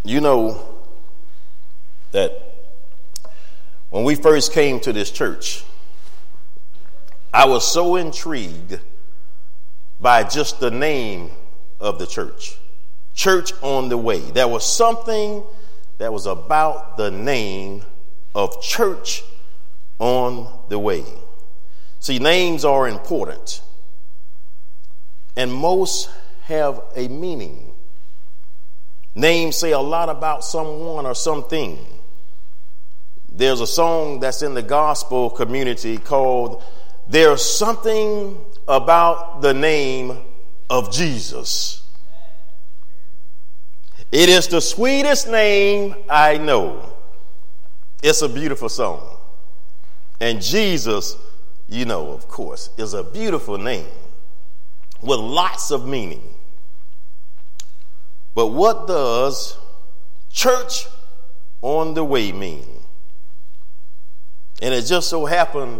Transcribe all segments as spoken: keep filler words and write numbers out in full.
You know that when we first came to this church, I was so intrigued by just the name of the church, Church on the Way. There was something that was about the name of Church on the Way. See, names are important, and most have a meaning. Names say a lot about someone or something. There's a song that's in the gospel community called "There's Something About the Name of Jesus." It is the sweetest name I know. It's a beautiful song. And Jesus, you know, of course, is a beautiful name with lots of meaning. But what does Church on the Way mean? And it just so happened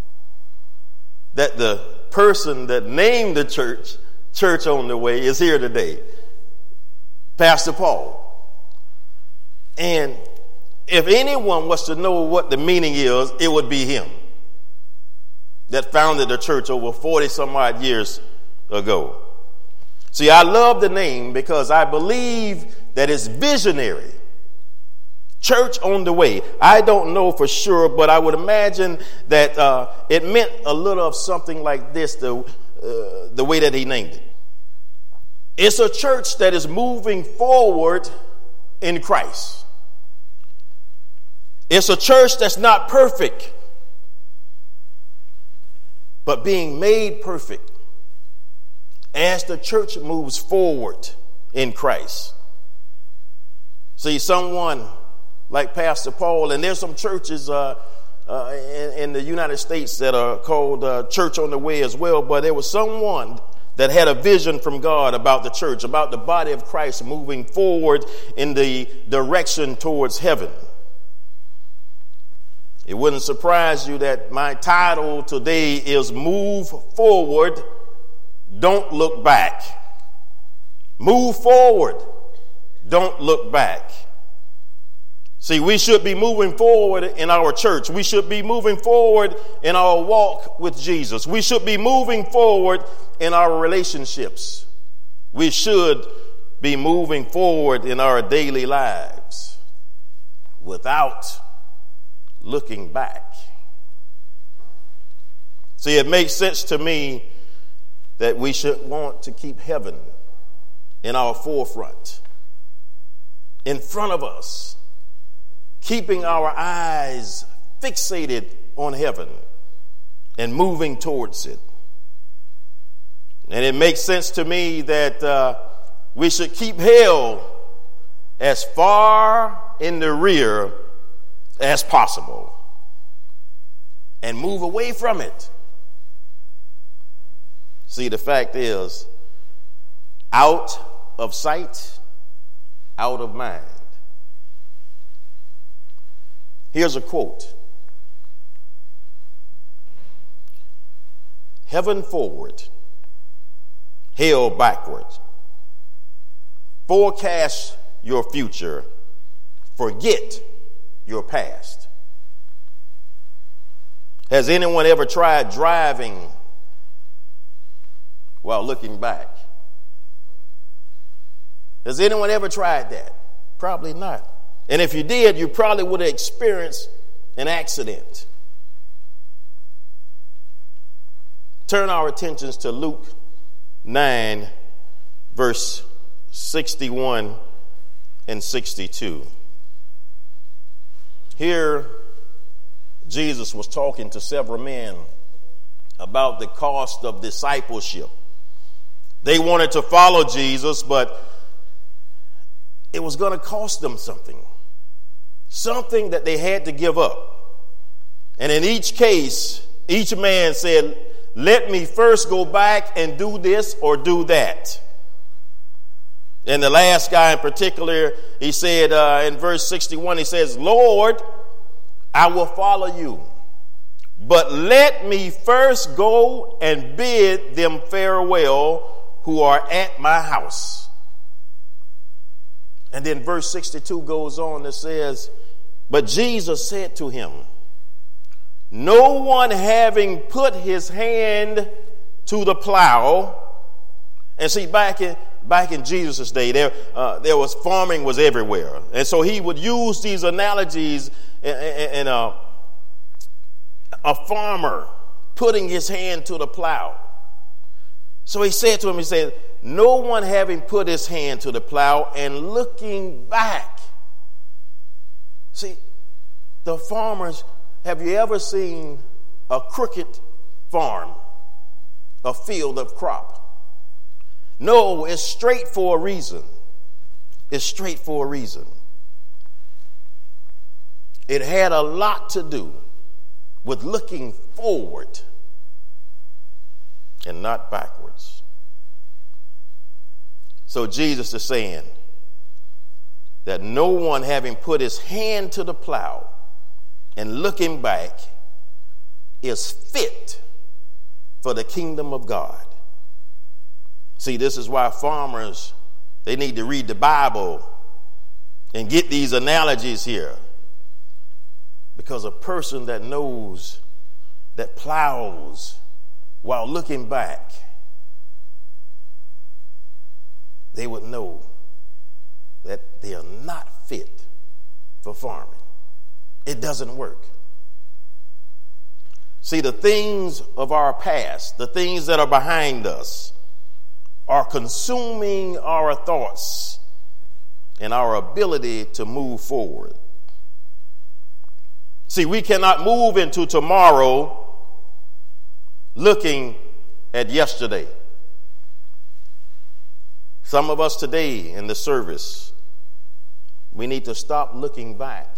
that the person that named the church, Church on the Way, is here today, Pastor Paul. And if anyone was to know what the meaning is, it would be him that founded the church over forty some odd years ago. See, I love the name because I believe that it's visionary. Church on the Way. I don't know for sure, but I would imagine that uh, it meant a little of something like this, the, uh, the way that he named it. It's a church that is moving forward in Christ. It's a church that's not perfect, but being made perfect as the church moves forward in Christ. See, someone like Pastor Paul, and there's some churches uh, uh, in, in the United States that are called uh, Church on the Way as well, but there was someone that had a vision from God about the church, about the body of Christ moving forward in the direction towards heaven. It wouldn't surprise you that my title today is Move Forward, Don't Look Back. Move forward, don't look back. See, we should be moving forward in our church. We should be moving forward in our walk with Jesus. We should be moving forward in our relationships. We should be moving forward in our daily lives without looking back. See, it makes sense to me that we should want to keep heaven in our forefront, in front of us, keeping our eyes fixated on heaven and moving towards it. And it makes sense to me that uh, we should keep hell as far in the rear as possible and move away from it. See, the fact is, out of sight, out of mind. Here's a quote. Heaven forward, hell backward. Forecast your future, forget your past. Has anyone ever tried driving while looking back? Has anyone ever tried that? Probably not. And if you did, you probably would have experienced an accident. Turn our attentions to Luke nine, verse sixty-one and sixty-two. Here, Jesus was talking to several men about the cost of discipleship. They wanted to follow Jesus, but it was going to cost them something. Something that they had to give up. And in each case, each man said, let me first go back and do this or do that. And the last guy in particular, he said uh, in verse sixty-one, he says, Lord, I will follow you, but let me first go and bid them farewell who are at my house. And then verse sixty-two goes on that says, but Jesus said to him, no one having put his hand to the plow. And see, back in back in Jesus' day, there uh, there was farming was everywhere, and so he would use these analogies. And uh, a farmer putting his hand to the plow. So he said to him, he said, no one having put his hand to the plow and looking back. See, the farmers, have you ever seen a crooked farm, a field of crop? No, it's straight for a reason. It's straight for a reason. It had a lot to do with looking forward and not backwards. So Jesus is saying that no one having put his hand to the plow and looking back is fit for the kingdom of God. See, this is why farmers, they need to read the Bible and get these analogies here. Because a person that knows, that plows while looking back, they would know that they are not fit for farming. It doesn't work. See, the things of our past, the things that are behind us, are consuming our thoughts and our ability to move forward. See, we cannot move into tomorrow looking at yesterday. Some of us today in the service, we need to stop looking back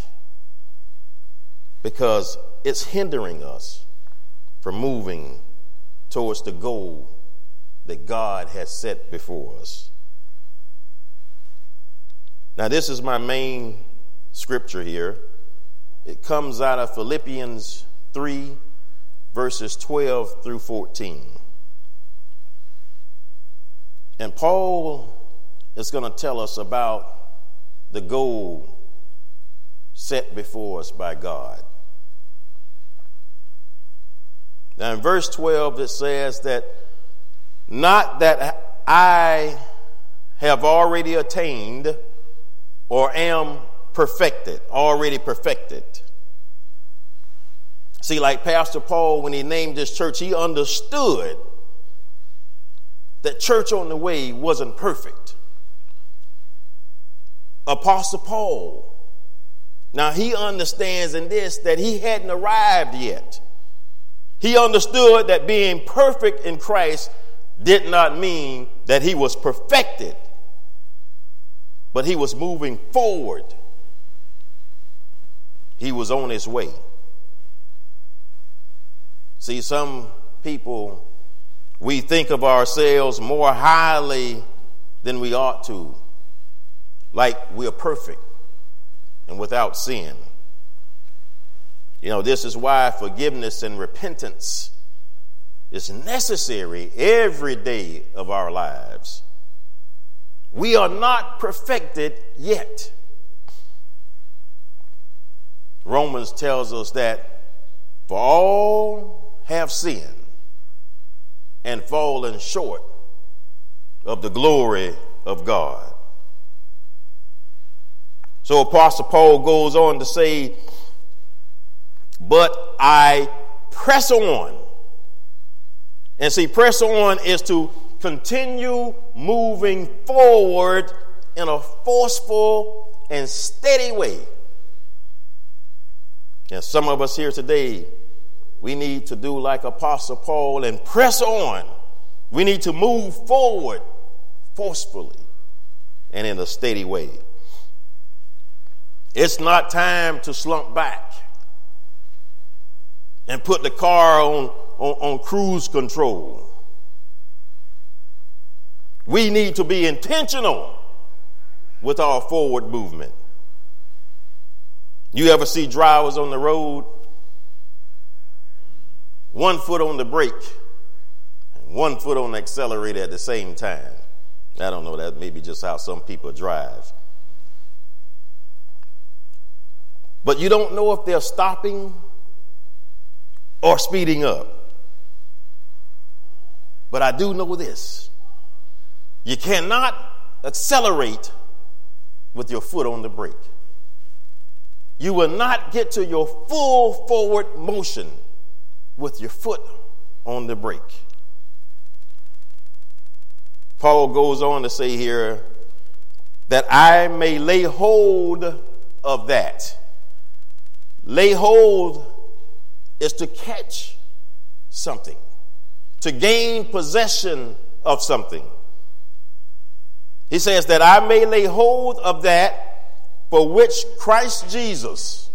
because it's hindering us from moving towards the goal that God has set before us. Now, this is my main scripture here. It comes out of Philippians three, verses twelve through fourteen. And Paul is going to tell us about the goal set before us by God. Now, in verse twelve, it says that not that I have already attained or am perfected, already perfected. See, like Pastor Paul, when he named this church, he understood that Church on the Way wasn't perfect. Apostle Paul, now he understands in this that he hadn't arrived yet. He understood that being perfect in Christ did not mean that he was perfected, but he was moving forward. He was on his way. See, some people, we think of ourselves more highly than we ought to, like we're perfect and without sin. You know, this is why forgiveness and repentance is necessary every day of our lives. We are not perfected yet. Romans tells us that for all have sinned and fallen short of the glory of God. So Apostle Paul goes on to say, but I press on. And see, press on is to continue moving forward in a forceful and steady way. And some of us here today, we need to do like Apostle Paul and press on. We need to move forward forcefully and in a steady way. It's not time to slump back and put the car on, on, on cruise control. We need to be intentional with our forward movement. You ever see drivers on the road? One foot on the brake and one foot on the accelerator at the same time. I don't know, that may be just how some people drive. but you don't know if they're stopping or speeding up. But I do know this. You cannot accelerate with your foot on the brake. You will not get to your full forward motion with your foot on the brake. Paul goes on to say here that I may lay hold of that. Lay hold is to catch something, to gain possession of something. He says that I may lay hold of that for which Christ Jesus,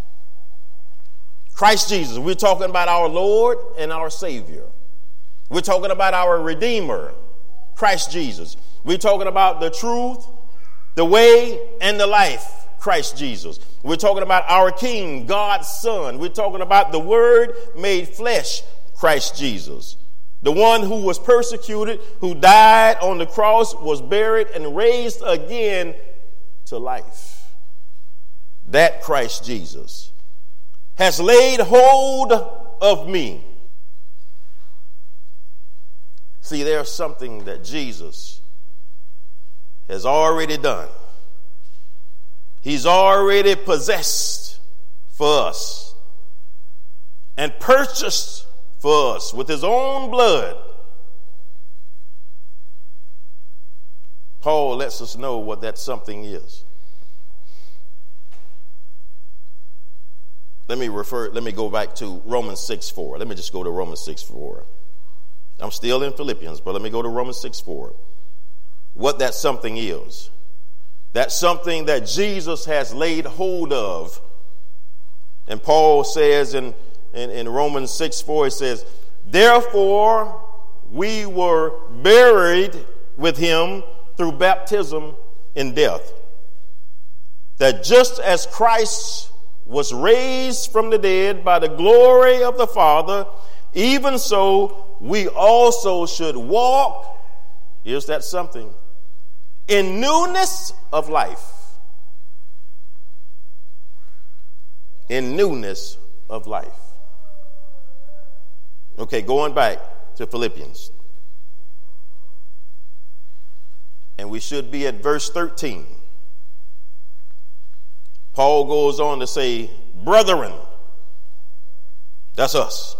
Christ Jesus, we're talking about our Lord and our Savior. We're talking about our Redeemer, Christ Jesus. We're talking about the truth, the way, and the life, Christ Jesus. We're talking about our King, God's Son. We're talking about the Word made flesh, Christ Jesus. The one who was persecuted, who died on the cross, was buried, and raised again to life. That Christ Jesus has laid hold of me. See, there's something that Jesus has already done. He's already possessed for us and purchased for us with his own blood. Paul lets us know what that something is. Let me refer, let me go back to Romans six four. Let me just go to Romans six four. I'm still in Philippians, but let me go to Romans six four. What that something is. That something that Jesus has laid hold of. And Paul says in, in, in Romans six four, he says, therefore we were buried with him through baptism in death, that just as Christ was raised from the dead by the glory of the Father, even so we also should walk, here's that something, in newness of life. In newness of life. Okay, going back to Philippians. And we should be at verse thirteen. Paul goes on to say, brethren, that's us.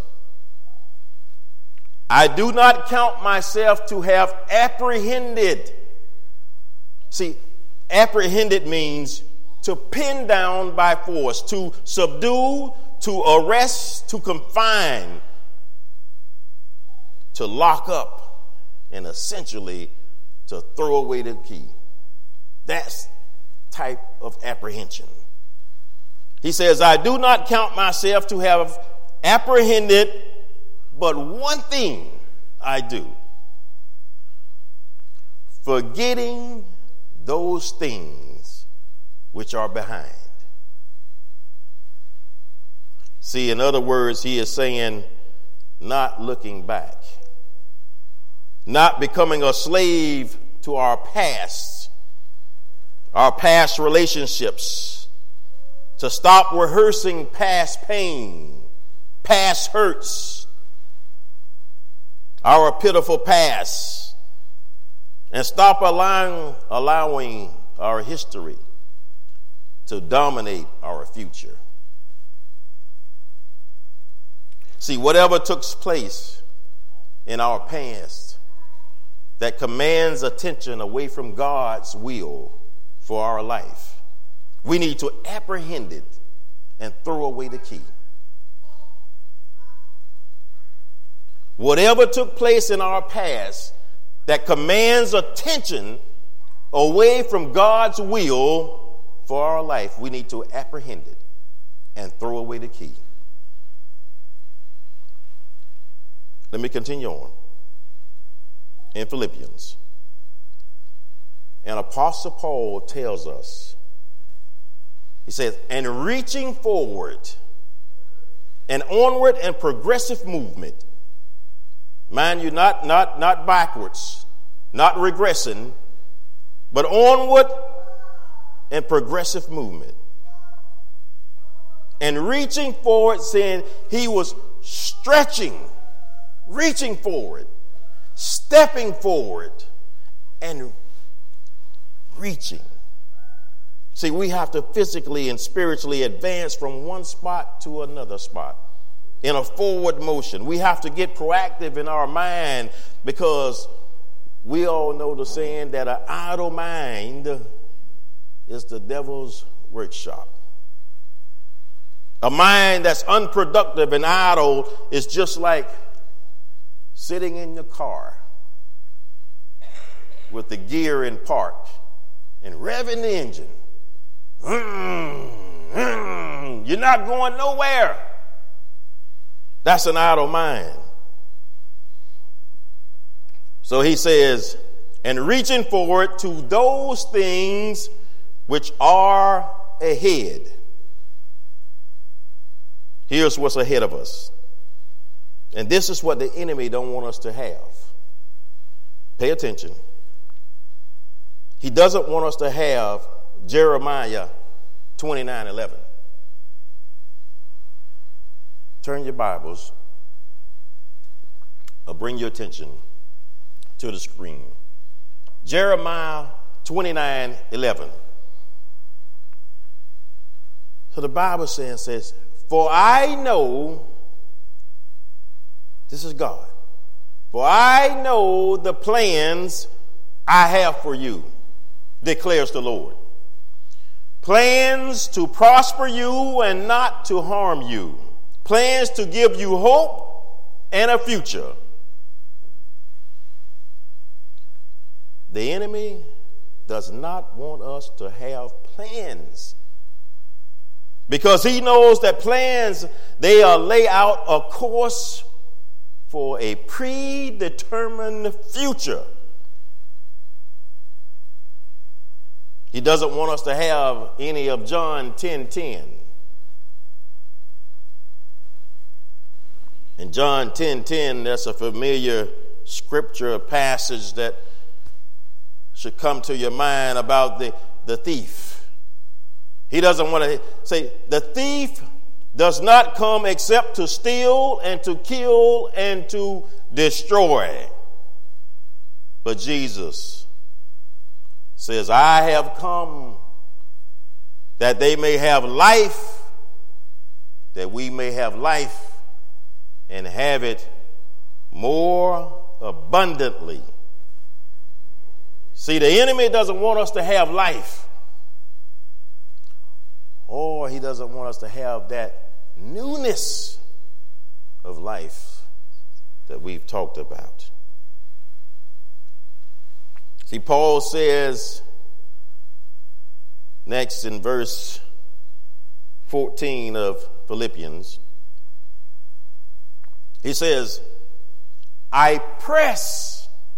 I do not count myself to have apprehended. See, apprehended means to pin down by force, to subdue, to arrest, to confine, to lock up, and essentially to throw away the key. That's type of apprehension. He says, I do not count myself to have apprehended, but one thing I do, forgetting those things which are behind. See, in other words, he is saying, not looking back, not becoming a slave to our past, our past relationships, to stop rehearsing past pain, past hurts, our pitiful past, and stop allowing, allowing our history to dominate our future. See, whatever took place in our past that commands attention away from God's will for our life, we need to apprehend it and throw away the key. Whatever took place in our past that commands attention away from God's will for our life, we need to apprehend it and throw away the key. Let me continue on. In Philippians, and Apostle Paul tells us, he says, and reaching forward, an onward and progressive movement. Mind you, not, not, not backwards, not regressing, but onward and progressive movement. and reaching forward, saying he was stretching, reaching forward, stepping forward, and reaching. See, we have to physically and spiritually advance from one spot to another spot in a forward motion. We have to get proactive in our mind, because we all know the saying that an idle mind is the devil's workshop. A mind that's unproductive and idle is just like sitting in your car with the gear in park and revving the engine. Mm, mm, you're not going nowhere. That's an idle mind. So he says, and reaching forward to those things which are ahead. Here's what's ahead of us. And this is what the enemy don't want us to have. Pay attention. He doesn't want us to have Jeremiah twenty-nine eleven. Turn your Bibles or bring your attention to the screen. Jeremiah twenty-nine eleven. So the Bible says, says, for I know, this is God, for I know the plans I have for you, declares the Lord. Plans to prosper you and not to harm you. Plans to give you hope and a future. The enemy does not want us to have plans, because he knows that plans, they are lay out a course for a predetermined future. He doesn't want us to have any of John ten ten. In John ten ten, that's a familiar scripture passage that should come to your mind about the, the thief. He doesn't want to say, the thief does not come except to steal and to kill and to destroy. But Jesus says, I have come that they may have life, that we may have life and have it more abundantly. See, the enemy doesn't want us to have life, or he doesn't want us to have that newness of life that we've talked about. See, Paul says next in verse fourteen of Philippians, he says, I press.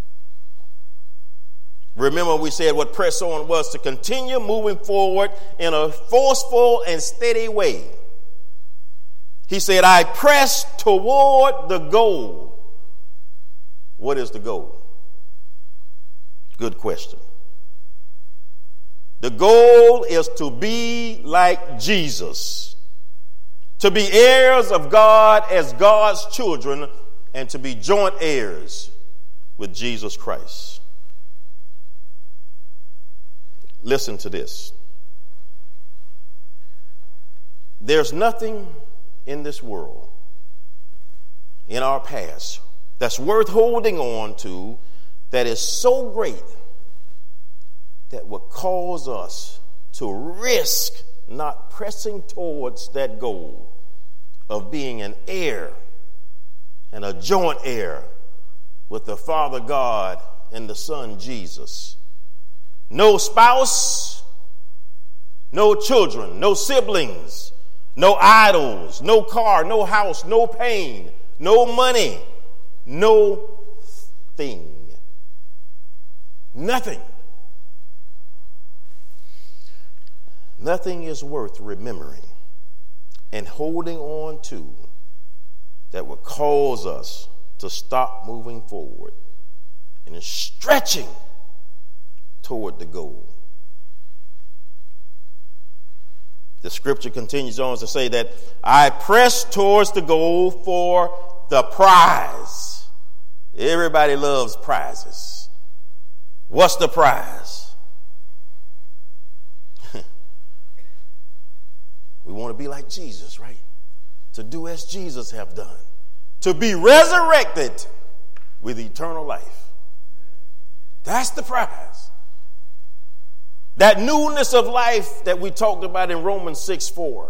Remember, we said what press on was to continue moving forward in a forceful and steady way. He said, I press toward the goal. What is the goal? Good question. The goal is to be like Jesus, to be heirs of God as God's children, and to be joint heirs with Jesus Christ. Listen to this. There's nothing in this world, in our past, that's worth holding on to that is so great that would cause us to risk not pressing towards that goal of being an heir and a joint heir with the Father God and the Son Jesus. No spouse, no children, no siblings, no idols, no car, no house, no pain, no money, no thing. Nothing. Nothing is worth remembering and holding on to that would cause us to stop moving forward and stretching toward the goal. The scripture continues on to say that I press towards the goal for the prize. Everybody loves prizes. What's the prize? We want to be like Jesus, right? To do as Jesus have done. To be resurrected with eternal life. That's the prize. That newness of life that we talked about in Romans six four.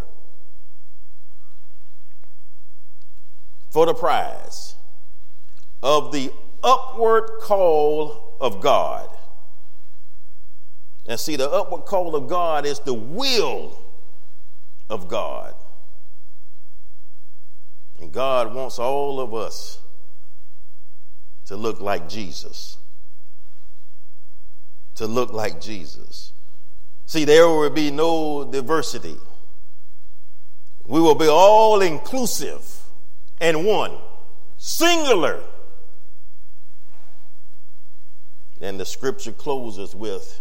For the prize of the upward call of God. And see, the upward call of God is the will of God. And God wants all of us to look like Jesus. To look like Jesus. See, there will be no diversity. We will be all inclusive and one, singular. And the scripture closes with,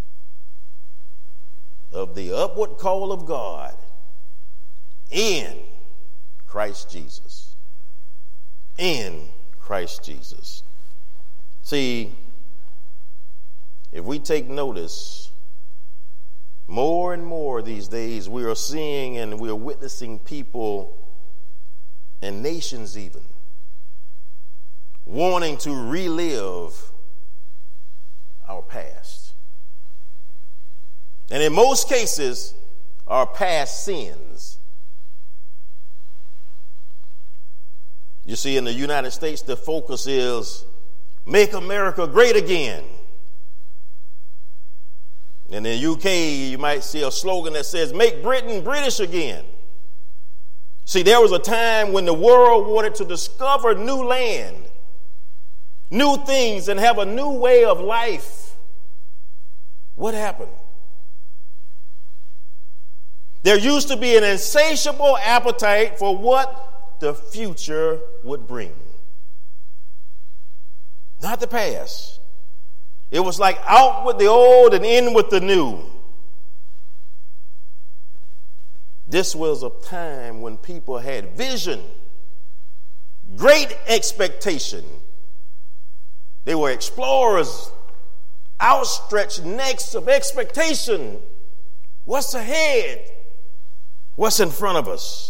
of the upward call of God in Christ Jesus. In Christ Jesus. See, if we take notice, more and more these days we are seeing and we are witnessing people and nations even wanting to relive our past. And in most cases, our past sins. You see, in the United States, the focus is make America great again. In the U K, you might see a slogan that says, make Britain British again. See, there was a time when the world wanted to discover new land, new things, and have a new way of life. What happened? There used to be an insatiable appetite for what the future would bring. Not the past. It was like out with the old and in with the new. This was a time when people had vision, great expectation. They were explorers, outstretched necks of expectation. What's ahead? What's in front of us?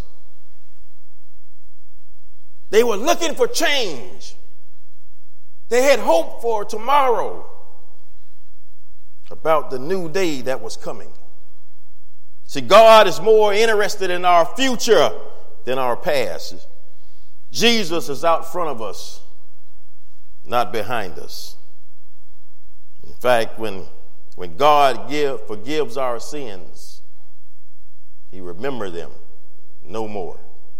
They were looking for change. They had hope for tomorrow, about the new day that was coming. See, God is more interested in our future than our past. Jesus is out front of us, not behind us. In fact, when, when God give, forgives our sins, he remembers them no more.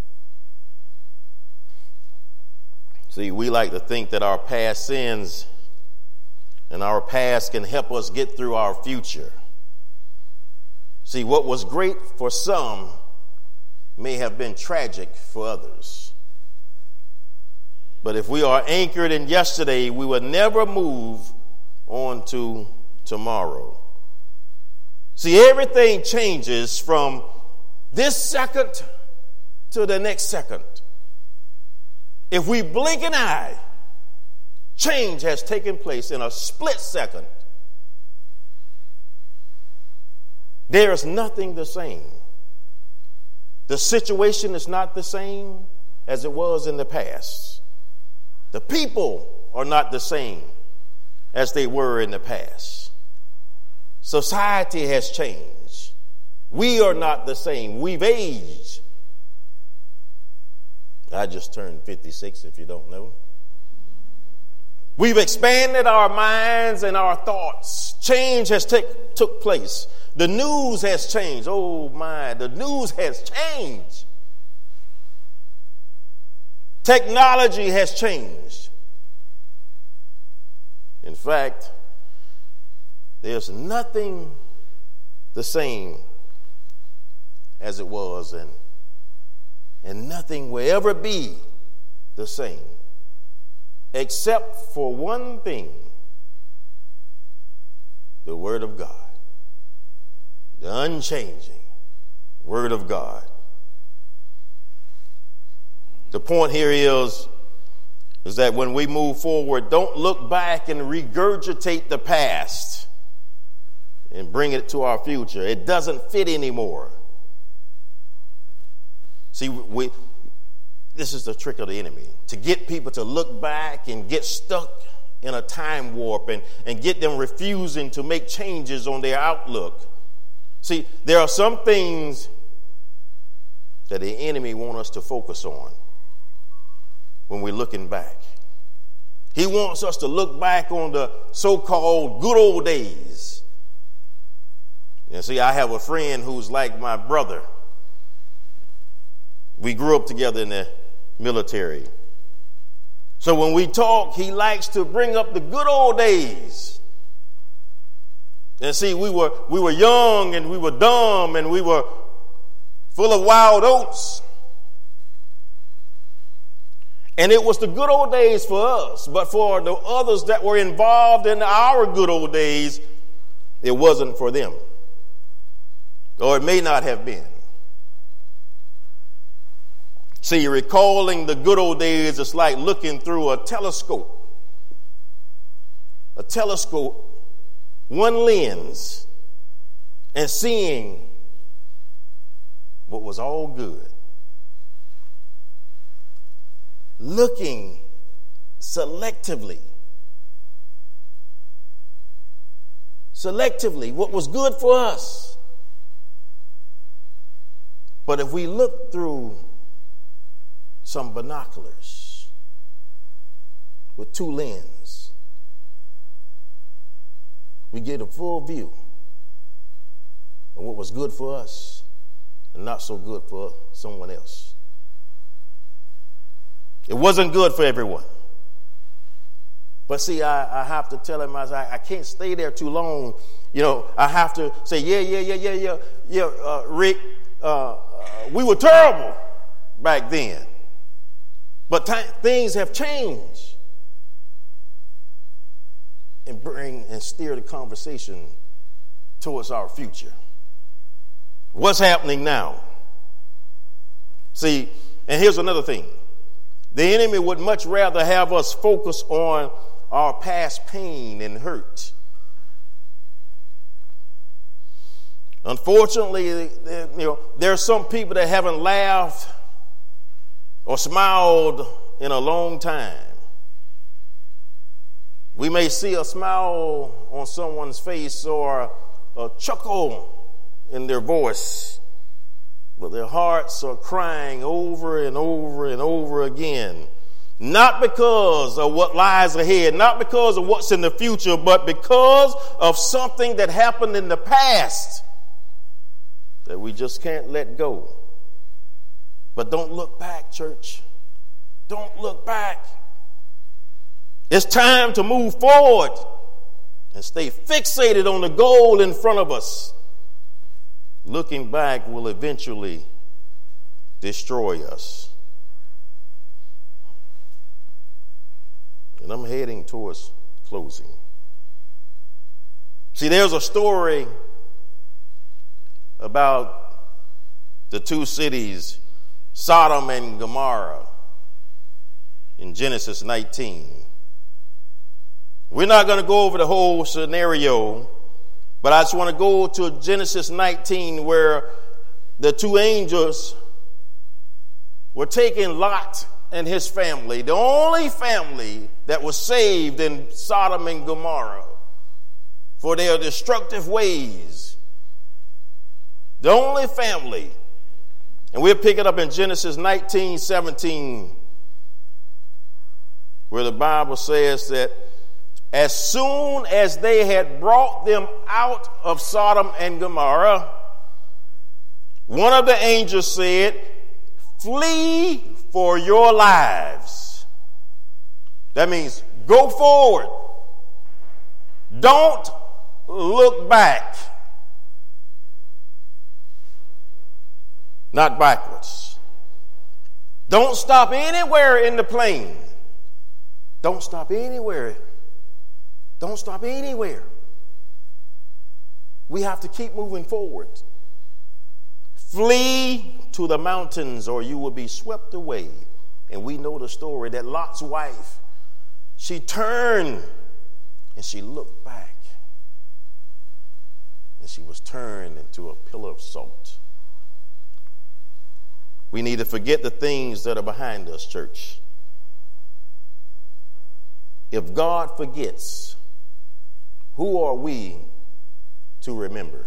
See, we like to think that our past sins and our past can help us get through our future. See, what was great for some may have been tragic for others. But if we are anchored in yesterday, we will never move on to tomorrow. See, everything changes from this second to the next second. If we blink an eye, change has taken place in a split second. There is nothing the same. The situation is not the same as it was in the past. The people are not the same as they were in the past. Society has changed. We are not the same. We've aged. I just turned fifty-six, if you don't know. We've expanded our minds and our thoughts. Change has take, took place. The news has changed. Oh my, the news has changed. Technology has changed. In fact, there's nothing the same as it was, and, and nothing will ever be the same. Except for one thing, the Word of God, the unchanging Word of God. The point here is, is that when we move forward, don't look back and regurgitate the past and bring it to our future. It doesn't fit anymore. See, we, this is the trick of the enemy, to get people to look back and get stuck in a time warp and, and get them refusing to make changes on their outlook. See, there are some things that the enemy wants us to focus on when we're looking back. He wants us to look back on the so-called good old days. And see, I have a friend who's like my brother. We grew up together in the military. So when we talk, he likes to bring up the good old days. And see, we were we were young and we were dumb and we were full of wild oats. And it was the good old days for us. But for the others that were involved in our good old days, it wasn't for them. Or it may not have been. See, recalling the good old days is like looking through a telescope. A telescope, one lens, and seeing what was all good. Looking selectively. Selectively, what was good for us. But if we look through some binoculars with two lenses, we get a full view of what was good for us and not so good for someone else. It wasn't good for everyone. But see, I, I have to tell him, I, I can't stay there too long. You know, I have to say, yeah, yeah, yeah, yeah, yeah, yeah, uh, Rick, uh, uh, we were terrible back then. But t- things have changed. And bring and steer the conversation towards our future. What's happening now? See, and here's another thing. The enemy would much rather have us focus on our past pain and hurt. Unfortunately, you know, there are some people that haven't laughed or smiled in a long time. We may see a smile on someone's face or a chuckle in their voice, but their hearts are crying over and over and over again. Not because of what lies ahead, not because of what's in the future, but because of something that happened in the past that we just can't let go. But don't look back, church. Don't look back. It's time to move forward and stay fixated on the goal in front of us. Looking back will eventually destroy us. And I'm heading towards closing. See, there's a story about the two cities, Sodom and Gomorrah, in Genesis nineteen. We're not going to go over the whole scenario, but I just want to go to Genesis nineteen, where the two angels were taking Lot and his family, the only family that was saved in Sodom and Gomorrah for their destructive ways. The only family. And we'll pick it up in Genesis nineteen seventeen, where the Bible says that as soon as they had brought them out of Sodom and Gomorrah, one of the angels said, "Flee for your lives." That means go forward. Don't look back. Not backwards. Don't stop anywhere in the plane. Don't stop anywhere. Don't stop anywhere. We have to keep moving forward. Flee to the mountains or you will be swept away. And we know the story that Lot's wife, she turned and she looked back. And she was turned into a pillar of salt. We need to forget the things that are behind us, church. If God forgets, who are we to remember?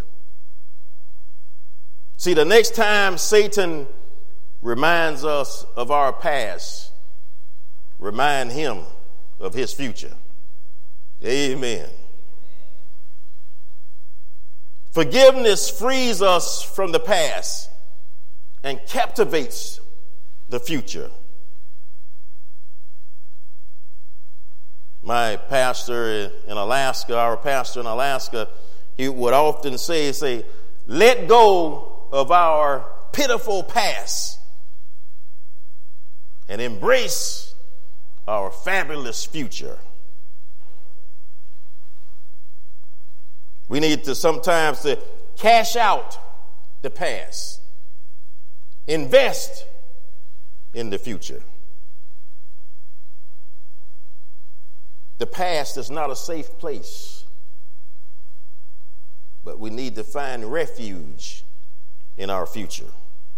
See, the next time Satan reminds us of our past, remind him of his future. Amen. Forgiveness frees us from the past and captivates the future. My pastor in Alaska, our pastor in Alaska, he would often say, say, let go of our pitiful past and embrace our fabulous future. We need to sometimes to cash out the past. Invest in the future. The past is not a safe place, but we need to find refuge in our future.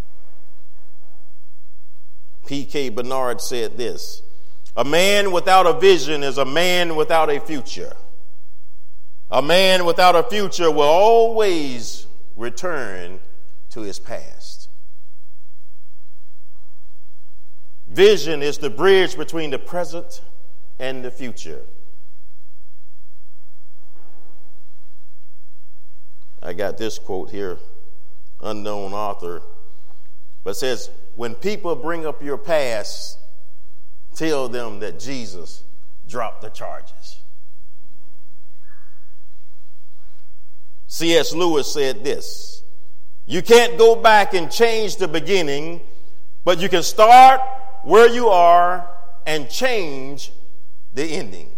P K Bernard said this: a man without a vision is a man without a future. A man without a future will always return to his past. Vision is the bridge between the present and the future. I got this quote here, unknown author, but it says, when people bring up your past, tell them that Jesus dropped the charges. C S Lewis said this: you can't go back and change the beginning, but you can start where you are and change the ending.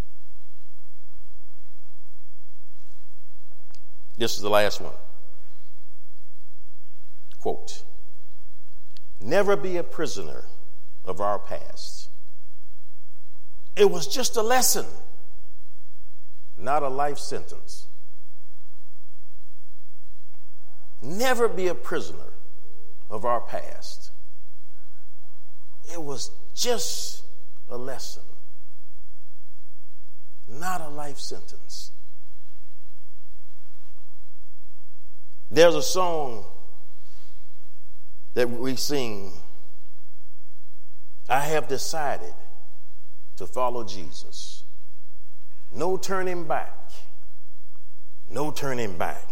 This is the last one. Quote: never be a prisoner of our past. It was just a lesson, not a life sentence. Never be a prisoner of our past. It was just a lesson, not a life sentence. There's a song that we sing, I have decided to follow Jesus. No turning back. No turning back.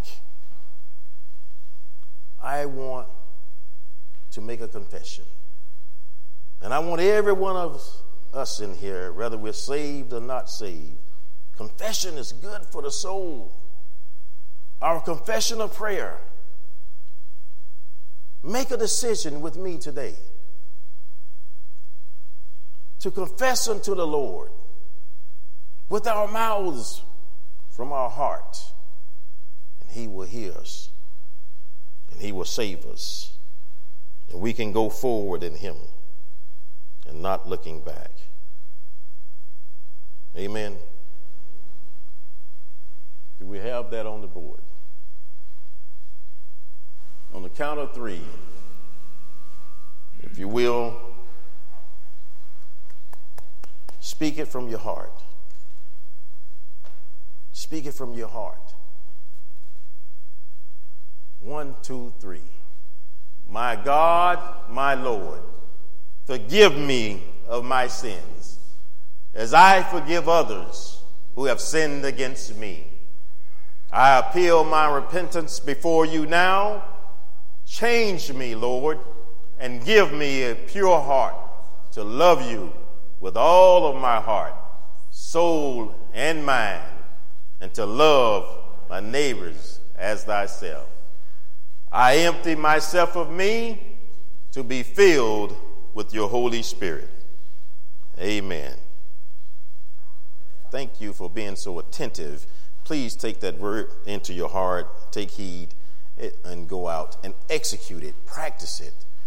I want to make a confession. And I want every one of us in here, whether we're saved or not saved, confession is good for the soul. Our confession of prayer. Make a decision with me today to confess unto the Lord with our mouths from our heart, and he will hear us. And he will save us. And we can go forward in him and not looking back. Amen. Do we have that on the board? On the count of three, if you will, speak it from your heart. Speak it from your heart. One, two, three. My God, my Lord, forgive me of my sins, as I forgive others who have sinned against me. I appeal my repentance before you now. Change me, Lord, and give me a pure heart to love you with all of my heart, soul, and mind, and to love my neighbors as thyself. I empty myself of me to be filled with your Holy Spirit. Amen. Thank you for being so attentive. Please take that word into your heart. Take heed. it and go out and execute it, practice it,